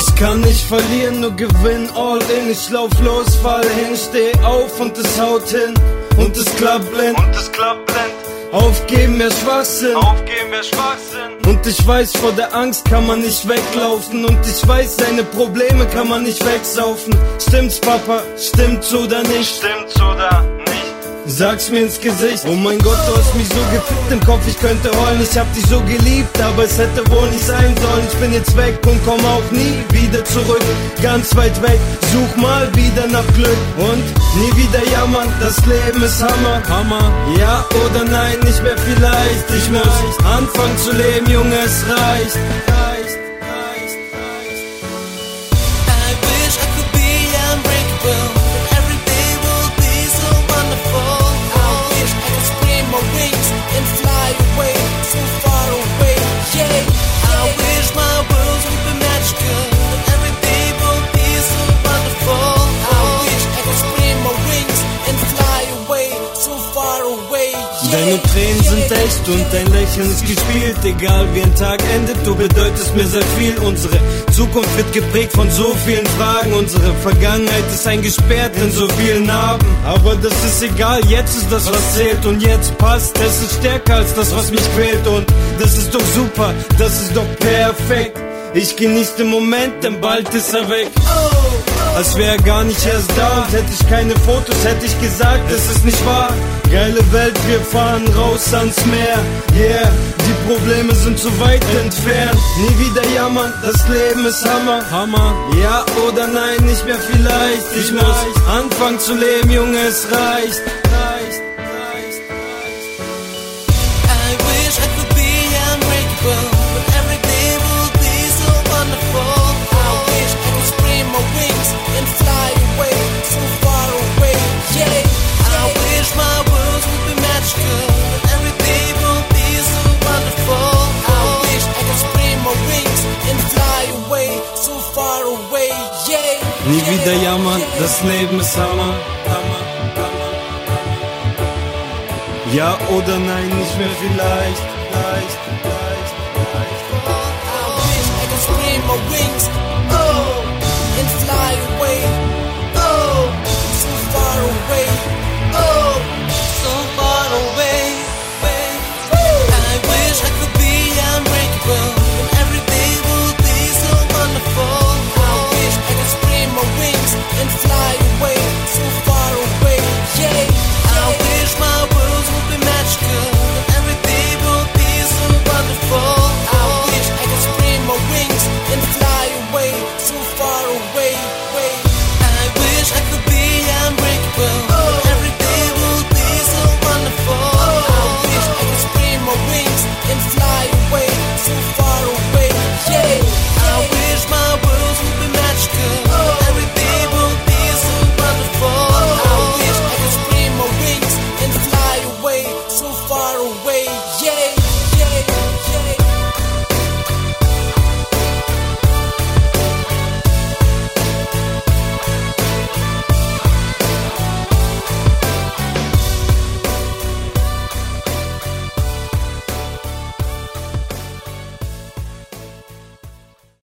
Ich kann nicht verlieren, nur gewinnen, all in. Ich lauf los, fall hin, steh auf und es haut hin. Und es klappt blind. Aufgeben wär Schwachsinn. Und ich weiß, vor der Angst kann man nicht weglaufen. Und ich weiß, seine Probleme kann man nicht wegsaufen. Stimmt's, Papa? Stimmt's oder nicht? Sag's mir ins Gesicht. Oh mein Gott, du hast mich so gefickt im Kopf, ich könnte heulen. Ich hab dich so geliebt, aber es hätte wohl nicht sein sollen. Ich bin jetzt weg und komm auch nie wieder zurück. Ganz weit weg, such mal wieder nach Glück. Und nie wieder jammern, das Leben ist Hammer. Ja oder nein, nicht mehr vielleicht. Ich muss anfangen zu leben, Junge, es reicht. I wish I could be unbreakable. And fly away, so far away, yeah. I wish my world would be magical, and every day will be so wonderful. I wish I could spread my wings and fly away, so far away, yeah. Deine Tränen sind echt und dein Lächeln ist gespielt. Egal wie ein Tag endet, du bedeutest mir sehr viel. Unsere Zukunft wird geprägt von so vielen Fragen. Unsere Vergangenheit ist eingesperrt in so vielen Narben. Aber das ist egal, jetzt ist das, was zählt. Und jetzt passt, es ist stärker als das, was mich quält. Und das ist doch super, das ist doch perfekt. Ich genieße den Moment, denn bald ist er weg. Als wäre er gar nicht erst da. Und hätte ich keine Fotos, hätte ich gesagt, es ist nicht wahr. Geile Welt, wir fahren raus ans Meer. Yeah, die Probleme sind zu weit entfernt. Nie wieder jammern, das Leben ist Hammer. Ja oder nein, nicht mehr vielleicht. Ich muss anfangen zu leben, Junge, es reicht. I wish I could be unbreakable, but every day will be so wonderful. I wish I could spread my wings and fly away, so far away, yeah. I wish my world would be magical, but every day will be so wonderful. I wish I could spread my wings and fly away, so far away, yeah. Nie wieder jammern, das Leben ist Hammer. Ja oder nein, nicht mehr vielleicht. I wish I could spread my wings, oh.